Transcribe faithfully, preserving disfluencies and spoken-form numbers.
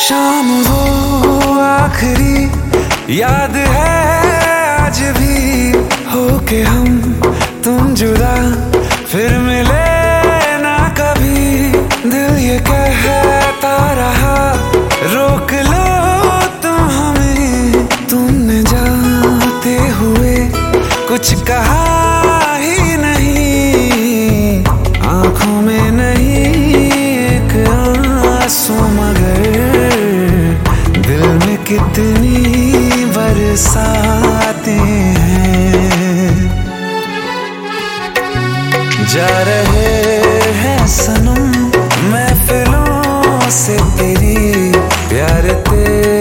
शाम वो आखिरी याद है आज भी, होके हम तुम जुदा फिर मिले ना कभी। दिल ये कहता रहा रोक लो तुम हमें, तुमने जाते हुए कुछ कहा ही नहीं। आंखों में नहीं एक आंसू मगर दिल में कितनी बरसाते हैं। जा रहे हैं सनम महफिलों से तेरी प्यार तेरे